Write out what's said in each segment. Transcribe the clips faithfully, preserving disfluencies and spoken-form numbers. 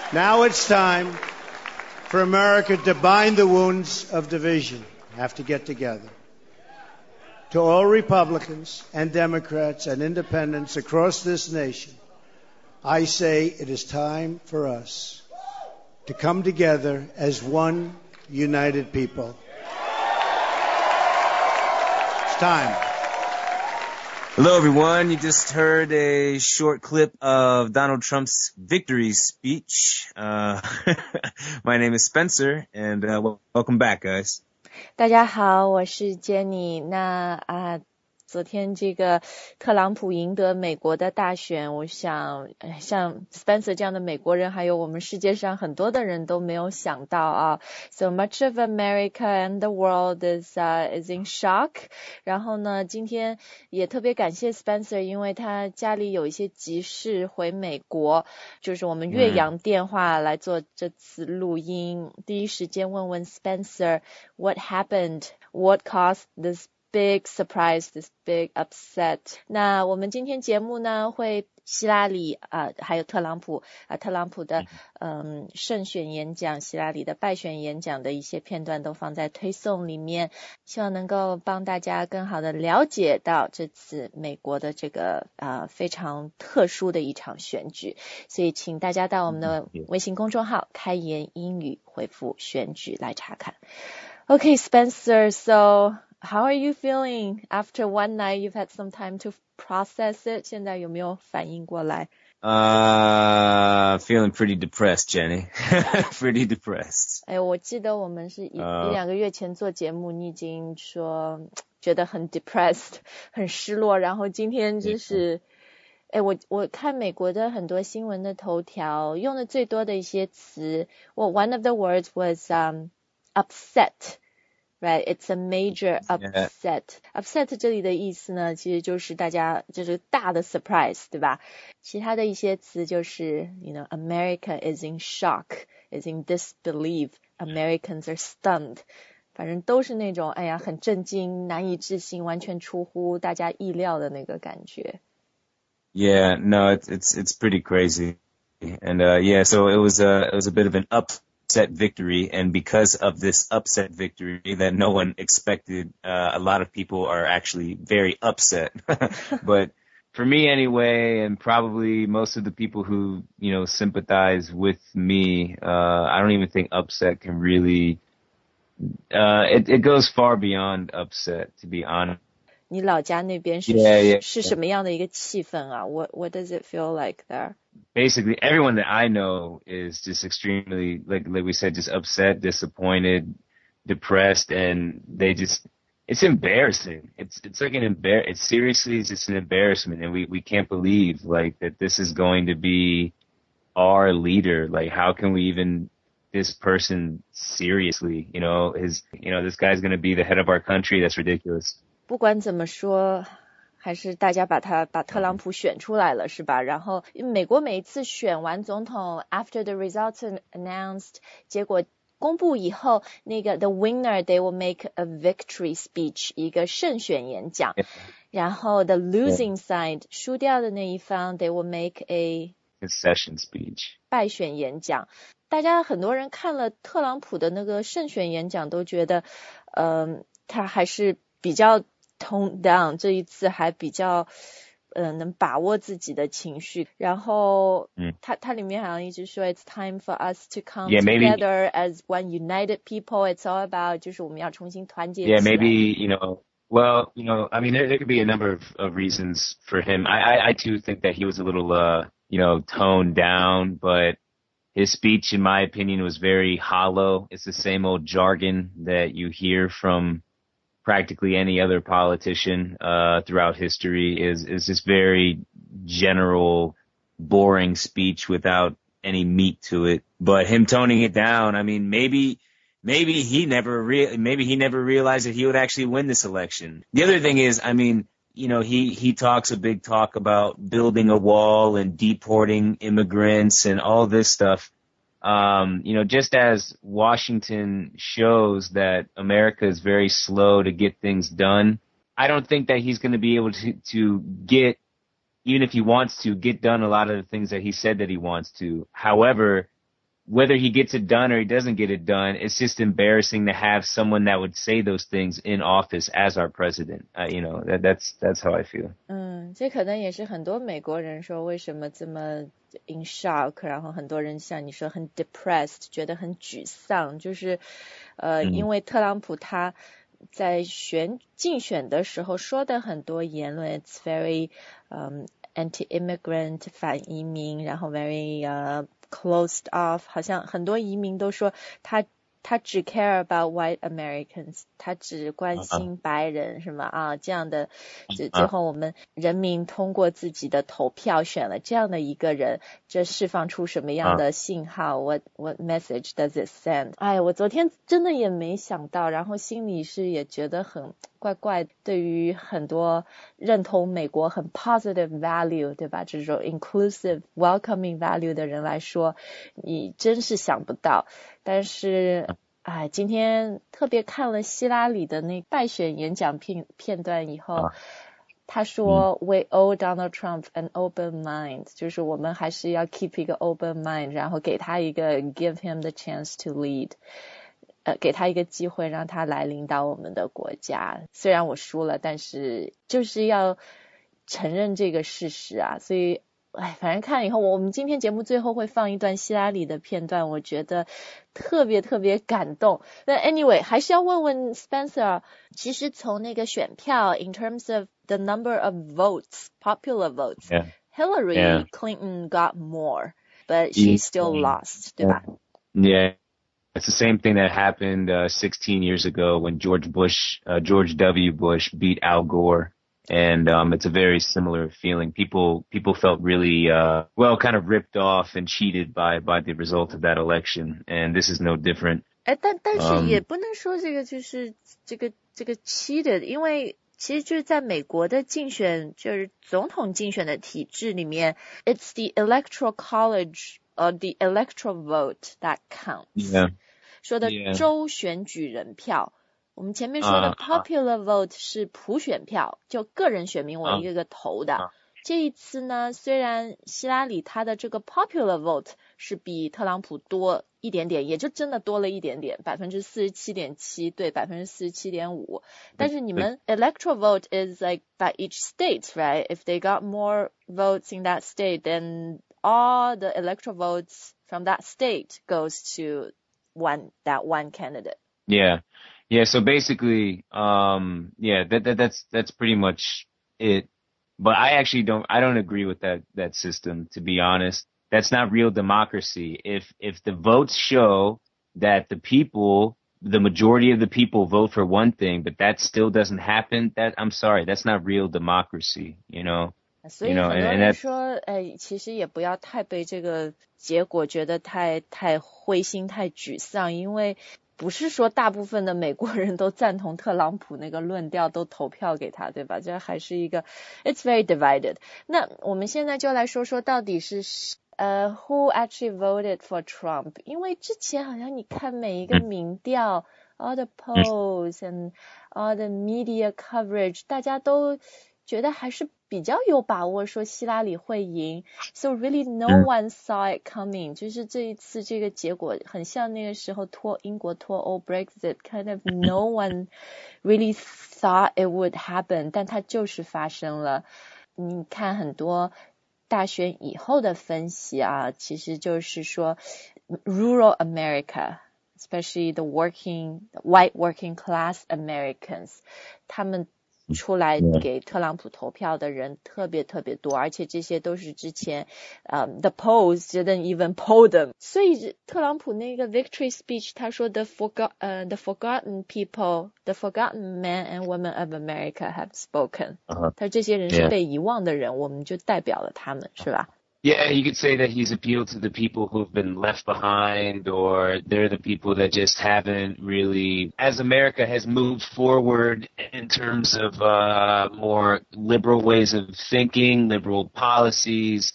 Now it's time for America to bind the wounds of division. Have to get together. To all Republicans and Democrats and independents across this nation, I say it is time for us to come together as one united people. It's time. Hello, everyone. You just heard a short clip of Donald Trump's victory speech. Uh, my name is Spencer, and uh, well, welcome back, guys. 大家好，我是 Jenny。那啊，昨天这个特朗普赢得美国的大选，我想像 Spencer 这样的美国人，还有我们世界上很多的人都没有想到啊。So much of America and the world is uh, is in shock。然后呢，今天也特别感谢 Spencer， 因为他家里有一些急事回美国，就是我们越洋电话来做这次录音，嗯、第一时间问问 Spencer what happened, what caused this big surprise, this big upset. 那我们今天节目呢，会希拉里啊、呃，还有特朗普啊、呃，特朗普的嗯胜选演讲，希拉里的败选演讲的一些片段都放在推送里面，希望能够帮大家更好的了解到这次美国的这个啊、呃、非常特殊的一场选举，所以请大家到我们的微信公众号开言英语回复选举来查看。Okay, Spencer, so how are you feeling after one night? You've had some time to process it. 现在有没有反应过来？ Uh, feeling pretty depressed, Jenny. Pretty depressed. 哎，我记得我们是一、uh, 一两个月前做节目，你已经说觉得很 depressed, 很失落，然后今天就是，哎，我我看美国的很多新闻的头条用的最多的一些词，well, one of the words was um upset. Right, it's a major upset. Yeah. Upset 这里的意思呢，其实就是大家就是大的 surprise， 对吧？其他的一些词就是 you know, America is in shock, is in disbelief, Americans are stunned. 反正都是那种哎呀很震惊、难以置信、完全出乎大家意料的那个感觉。 Yeah, no, it's it's it's pretty crazy. And uh yeah, so it was a it was a bit of an up upset victory, and because of this upset victory that no one expected, uh, a lot of people are actually very upset. But for me anyway, and probably most of the people who, you know, sympathize with me, uh, I don't even think upset can really, uh, it, it goes far beyond upset, to be honest. 你老家那边是 yeah, yeah, 是什么样的一个气氛啊？ What What does it feel like there? Basically, everyone that I know is just extremely, like like we said, just upset, disappointed, depressed, and they just, it's embarrassing. It's it's like an embar. It's seriously it's just an embarrassment, and we we can't believe like that this is going to be our leader. Like, how can we even this person seriously? You know, his you know this guy's going to be the head of our country. That's ridiculous. 不管怎么说，还是大家把他把特朗普选出来了，是吧？然后美国每一次选完总统 ，after the results announced， 结果公布以后，那个 the winner they will make a victory speech， 一个胜选演讲。然后 the losing side， 输掉的那一方 they will make a concession speech， 败选演讲。大家很多人看了特朗普的那个胜选演讲，都觉得，嗯、呃，他还是比较tone down， 这一次还比较呃能把握自己的情绪，然后嗯他他里面好像一直说 it's time for us to come yeah, together as one united people, it's all about 就是我们要重新团结起来。 Yeah, maybe, you know, well, you know, I mean, there, there could be a number of, of reasons for him. I, I, I too think that he was a little, uh, you know, toned down, but his speech, in my opinion, was very hollow. It's the same old jargon that you hear from practically any other politician uh throughout history. Is is this very general, boring speech without any meat to it. But him toning it down, I mean, maybe maybe he never re- maybe he never realized that he would actually win this election. The other thing is, I mean, you know, he he talks a big talk about building a wall and deporting immigrants and all this stuff. Um, you know, just as Washington shows that America is very slow to get things done, I don't think that he's going to be able to, to get, even if he wants to, get done a lot of the things that he said that he wants to. However, whether he gets it done or he doesn't get it done, it's just embarrassing to have someone that would say those things in office as our president. Uh, you know, that, that's that's how I feel. 嗯，这可能也是很多美国人说为什么这么 in shock， 然后很多人像你说很 depressed， 觉得很沮丧，就是呃， 嗯、 因为特朗普他在选竞选的时候说的很多言论 ，it's very 嗯、um, anti-immigrant 反移民，然后 very 呃、uh, closed off， 好像很多移民都说他他只 care about white Americans， 他只关心白人，是吗？啊，这样的，最最后我们人民通过自己的投票选了这样的一个人，这释放出什么样的信号？ What what message does it send？ 哎，我昨天真的也没想到，然后心里是也觉得很怪怪，对于很多认同美国很 positive value， 对吧？这种 inclusive welcoming value 的人来说，你真是想不到。但是哎，今天特别看了希拉里的那败选演讲片片段以后，他说、嗯、we owe Donald Trump an open mind， 就是我们还是要 keep 一个 open mind， 然后给他一个 give him the chance to lead， 呃，给他一个机会让他来领导我们的国家。虽然我输了，但是就是要承认这个事实啊，所以哎，反正看了以后，我们今天节目最后会放一段希拉里的片段，我觉得特别特别感动。那 anyway， 还是要问问 Spencer， 其实从那个选票 in terms of the number of votes, popular votes, yeah. Hillary yeah. Clinton got more, but she still lost, 对吧？ Yeah. It's the same thing that happened uh, sixteen years ago when George Bush, uh, George W. Bush beat Al Gore.And um, it's a very similar feeling. People people felt really, uh, well, kind of ripped off and cheated by by the result of that election. And this is no different. 哎，但但是也不能说这个就是这个这个 cheated， 因为其实就是在美国的竞选，就是总统竞选的体制里面 ，it's the electoral college or the electoral vote that counts. Yeah. 说的州选举人票。Yeah.我们前面说的 popular vote 是普选票，就个人选民我一个个投的。这一次呢，虽然希拉里她的这个 popular vote 是比特朗普多一点点，也就真的多了一点点， 百分之四十七点七 对 百分之四十七点五。但是你们 electoral vote is like by each state, right? If they got more votes in that state, then all the electoral votes from that state goes to one that one candidate. Yeah.Yeah, so basically, um, yeah, that, that, that's, that's pretty much it. But I actually don't, I don't agree with that, that system, to be honest. That's not real democracy. If, if the votes show that the people, the majority of the people vote for one thing, but that still doesn't happen, that, I'm sorry, that's not real democracy, you know? 所以很多人说，哎，其实也不要太被这个结果觉得太太灰心、太沮丧，因为不是说大部分的美国人都赞同特朗普那个论调，都投票给他，对吧？这还是一个 it's very divided。那我们现在就来说说到底是呃、uh, who actually voted for Trump？ 因为之前好像你看每一个民调 all the polls and all the media coverage， 大家都觉得还是比较有把握说希拉里会赢 ，so really no one saw it coming。就是这一次这个结果很像那个时候脱英国脱欧 Brexit，kind of no one really thought it would happen， 但它就是发生了。你看很多大选以后的分析啊，其实就是说 rural America，especially the working white working class Americans， 他们出来给特朗普投票的人特别特别多，而且这些都是之前呃、um, the polls didn't even poll them。 所以特朗普那个 victory speech 他说 the, forgot, uh, the forgotten people, the forgotten men and women of America have spoken、uh-huh. 他这些人是被遗忘的人、yeah. 我们就代表了他们，是吧 ？Yeah, you could say that he's appealed to the people who've been left behind, or they're the people that just haven't really, as America has moved forward in terms of uh, more liberal ways of thinking, liberal policies,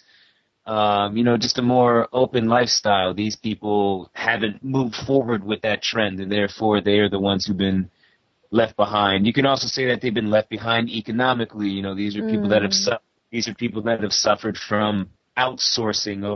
um, you know, just a more open lifestyle. These people haven't moved forward with that trend, and therefore they are the ones who've been left behind. You can also say that they've been left behind economically. You know, these are people mm. that have su- these are people that have suffered from outsourcing over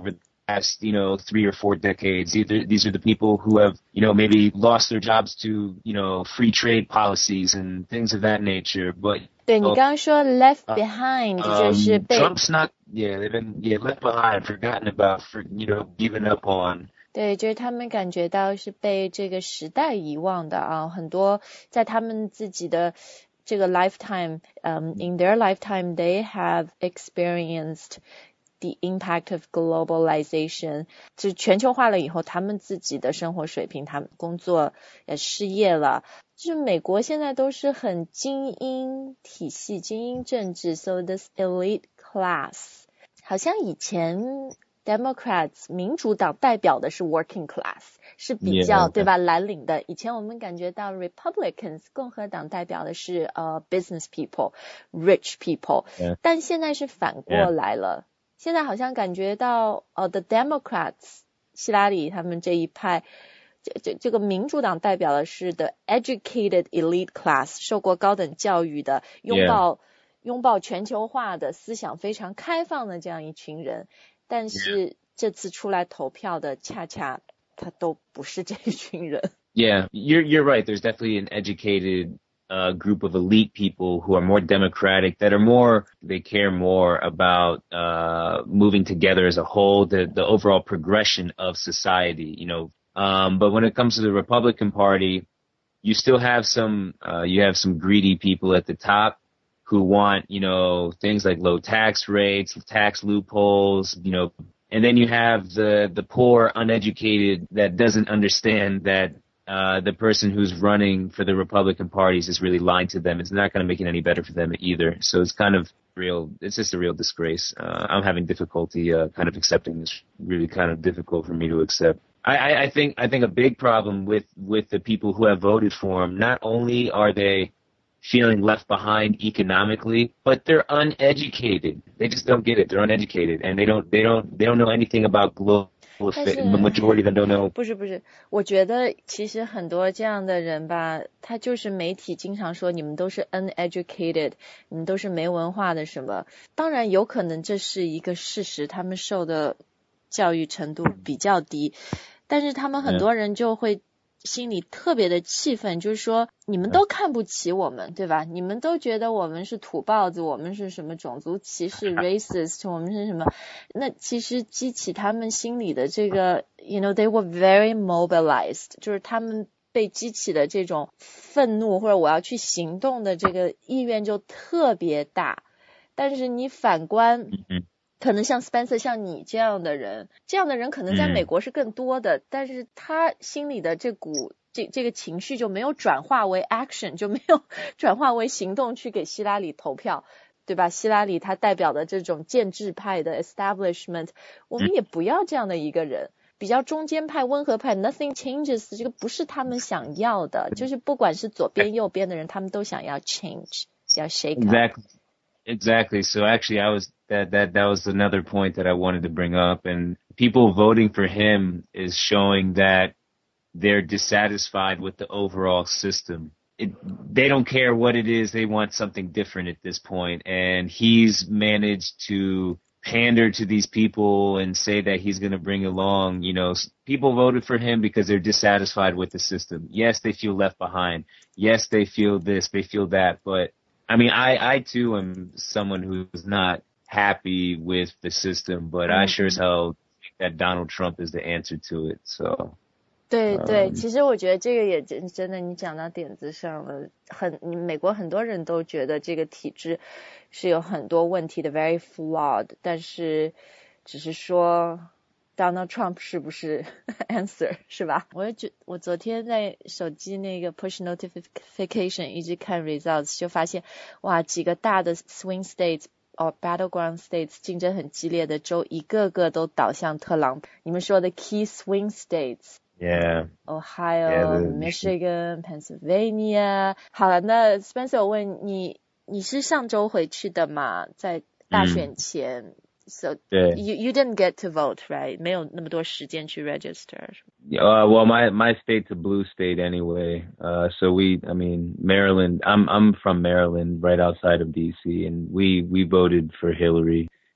past, you know, three or four decades. Either these are the people who have, you know, maybe lost their jobs to, you know, free trade policies and things of that nature. But 对你刚刚说 left uh, behind 就是 um, 被 Trump's not, yeah, they've been yeah left behind, forgotten about, for you know, given up on. 对，就是他们感觉到是被这个时代遗忘的啊，很多在他们自己的这个 lifetime，嗯、um, ，in their lifetime they have experienced the impact of globalization， 就是全球化了以后，他们自己的生活水平，他们工作也失业了。就是美国现在都是很精英体系、精英政治 ，so this elite class， 好像以前 Democrats 民主党代表的是 working class， 是比较 Yeah, 对吧蓝领的。以前我们感觉到 Republicans 共和党代表的是呃 business people、rich people， yeah. 但现在是反过来了。Yeah. 现在好像感觉到呃 the Democrats 希拉里他们这一派。这这这个民主党代表的是 the educated elite class， 受过高等教育的，拥抱、yeah. 拥抱全球化的思想非常开放的这样一群人，但是这次出来投票的恰恰他都不是这一群人。 Yeah, you're you're right. There's definitely an educated uh, group of elite people who are more democratic, that are more, they care more about uh, moving together as a whole, the the overall progression of society, you know. Um, but when it comes to the Republican Party, you still have some, uh, you have some greedy people at the top who want, you know, things like low tax rates, tax loopholes, you know, and then you have the, the poor, uneducated that doesn't understand that, uh, the person who's running for the Republican Party is just really lying to them. It's not going to make it any better for them either. So it's kind of real, it's just a real disgrace. Uh, I'm having difficulty, uh, kind of accepting this, really kind of difficult for me to accept. I, I think I think a big problem with, with the people who have voted for him, not only are they feeling left behind economically, but they're uneducated. They just don't get it. They're uneducated, and they don't they don't they don't know anything about global affairs. The majority of them don't know. 不是不是，我觉得其实很多这样的人吧，他就是媒体经常说你们都是 uneducated， 你们都是没文化的什么。当然有可能这是一个事实，他们受的教育程度比较低。但是他们很多人就会心里特别的气愤，就是说你们都看不起我们，对吧？你们都觉得我们是土包子，我们是什么种族歧视 racist， 我们是什么？那其实激起他们心里的这个 you know they were very mobilized， 就是他们被激起的这种愤怒或者我要去行动的这个意愿就特别大。但是你反观可能像 Spencer 像你这样的人，这样的人可能在美国是更多的，嗯、但是他心里的这股这这个情绪就没有转化为 action， 就没有转化为行动去给希拉里投票，对吧？希拉里他代表的这种建制派的 establishment， 我们也不要这样的一个人。比较中间派温和派 nothing changes， 这个不是他们想要的，就是不管是左边右边的人，他们都想要 change， 要 shake up。 Exactly. Exactly. So actually I was, that, that, that was another point that I wanted to bring up. And people voting for him is showing that they're dissatisfied with the overall system. It, they don't care what it is. They want something different at this point. And he's managed to pander to these people and say that he's going to bring along, you know, people voted for him because they're dissatisfied with the system. Yes, they feel left behind. Yes, they feel this, they feel that, but I mean, I, I too am someone who's not happy with the system, but I sure as hell think that Donald Trump is the answer to it. So. 对对，其实我觉得这个也真真的，你讲到点子上了。很，美国很多人都觉得这个体制是有很多问题的 ，very flawed。但是，只是说 Donald Trump 是不是 answer 是吧？我就我昨天在手机那个 push notification 一直看 results， 就发现哇，几个大的 swing states 哦 battleground states 竞争很激烈的州，一个个都倒向特朗普。你们说的 key swing states。Yeah. Ohio, yeah, Michigan, Pennsylvania. 好了，那 Spencer 我问你，你是上周回去的吗？在大选前。嗯So you you didn't get to vote, right? 没有那么多时间去 register. Uh, well, my my state's a blue state anyway. Uh, so we, I mean, Maryland. I'm I'm from Maryland, right outside of D C, and we we voted for Hillary.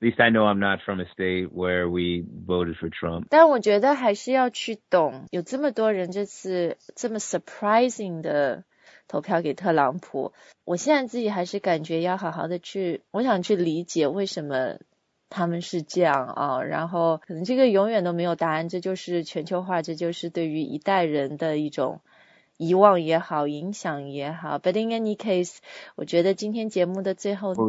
least I know I'm not from a state where we voted for Trump. 但我觉得还是要去懂，有这么多人这次这么 surprising 的投票给特朗普，我现在自己还是感觉要好好的去，我想去理解为什么他们是这样啊，然后可能这个永远都没有答案，这就是全球化，这就是对于一代人的一种遗忘也好，影响也好。But in any case， 我觉得今天节目的最后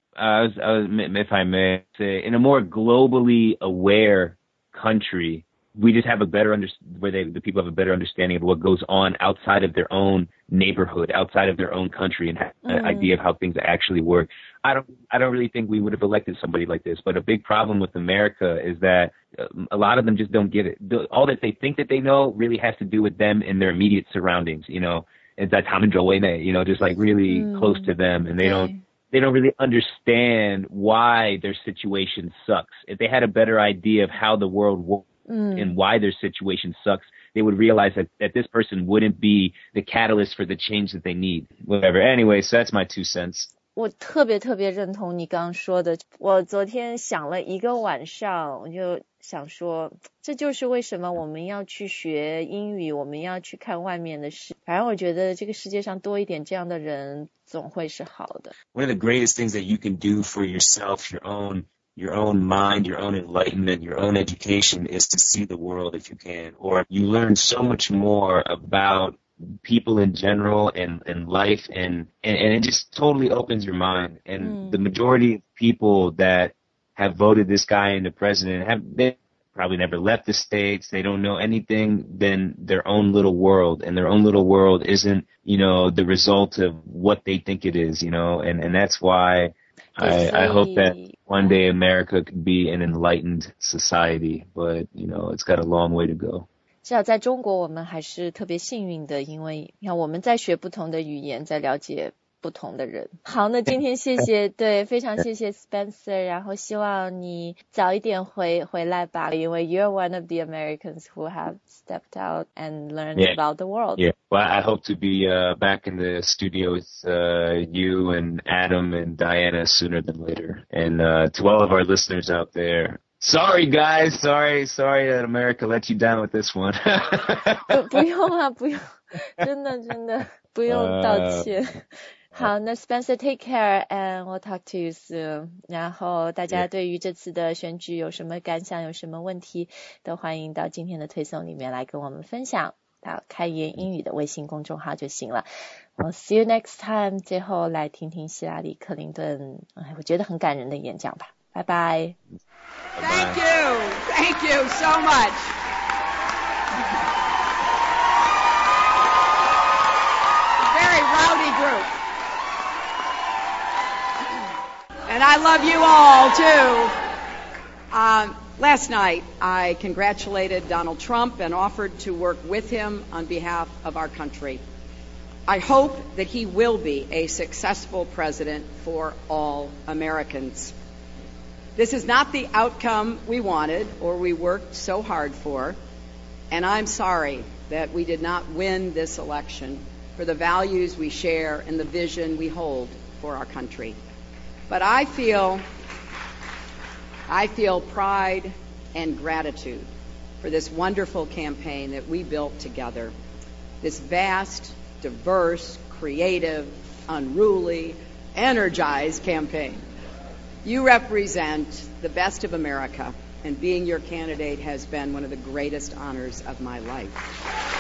I was, I was, if I may say, in a more globally aware country, we just have a better under, where they, the people have a better understanding of what goes on outside of their own neighborhood, outside of their own country, and have an mm. idea of how things actually work. I don't, I don't really think we would have elected somebody like this, but a big problem with America is that a lot of them just don't get it. All that they think that they know really has to do with them and their immediate surroundings, you know, it's that Tom and Joe, you know, just like really mm. close to them, and they don't, they don't really understand why their situation sucks. If they had a better idea of how the world works mm. and why their situation sucks, they would realize that, that this person wouldn't be the catalyst for the change that they need. Whatever. Anyway, so that's my two cents. 我特别特别认同你刚刚说的，我昨天想了一个晚上，我就想说，这就是为什么我们要去学英语，我们要去看外面的事。反正我觉得这个世界上多一点这样的人，总会是好的。 One of the greatest things that you can do for yourself, your own, your own mind, your own enlightenment, your own education is to see the world if you can, or you learn so much more about people in general and, and life and, and, and it just totally opens your mind. And mm. the majority of people that have voted this guy into president have they probably never left the States. They don't know anything than their own little world, and their own little world isn't, you know, the result of what they think it is, you know, and, and that's why I, I hope that one day America could be an enlightened society, but, you know, it's got a long way to go. 至少在中国我们还是特别幸运的，因为你看我们在学不同的语言，在了解不同的人。好，那今天谢谢对非常谢谢 Spencer， 然后希望你早一点回回来吧，因为 you're one of the Americans who have stepped out and learned yeah. about the world. Yeah, well, I hope to be uh, back in the studio with uh, you and Adam and Diana sooner than later. And uh, to all of our listeners out there, sorry guys, sorry, sorry that America let you down with this one. 不不用啊，不用，真的真的不用道歉。Uh, 好，那 Spencer take care and we'll talk to you soon. 然后大家对于这次的选举有什么感想，有什么问题，都欢迎到今天的推送里面来跟我们分享，到开言英语的微信公众号就行了。We'll see you next time. 最后来听听希拉里·克林顿，哎，我觉得很感人的演讲吧。拜拜。 Thank you. Thank you so much. Very rowdy group. And I love you all, too. Um, last night, I congratulated Donald Trump and offered to work with him on behalf of our country. I hope that he will be a successful president for all Americans. This is not the outcome we wanted or we worked so hard for, and I'm sorry that we did not win this election for the values we share and the vision we hold for our country. But I feel, I feel pride and gratitude for this wonderful campaign that we built together, this vast, diverse, creative, unruly, energized campaign. You represent the best of America, and being your candidate has been one of the greatest honors of my life.